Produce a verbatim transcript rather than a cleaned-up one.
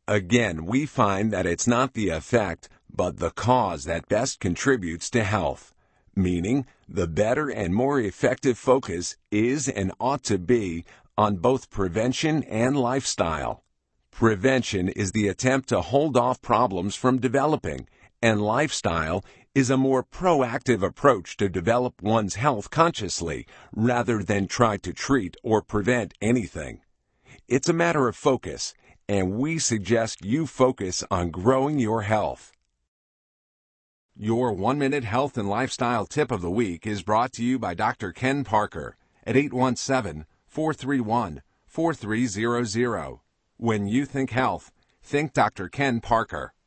Again, we find that it's not the effect, but the cause that best contributes to health. Meaning, the better and more effective focus is and ought to be on both prevention and lifestyle. Prevention is the attempt to hold off problems from developing, and lifestyle is a more proactive approach to develop one's health consciously rather than try to treat or prevent anything. It's a matter of focus, and we suggest you focus on growing your health. Your one-minute health and lifestyle tip of the week is brought to you by Doctor Ken Parker at eight one seven, four three one, four three zero zero. When you think health, think Doctor Ken Parker.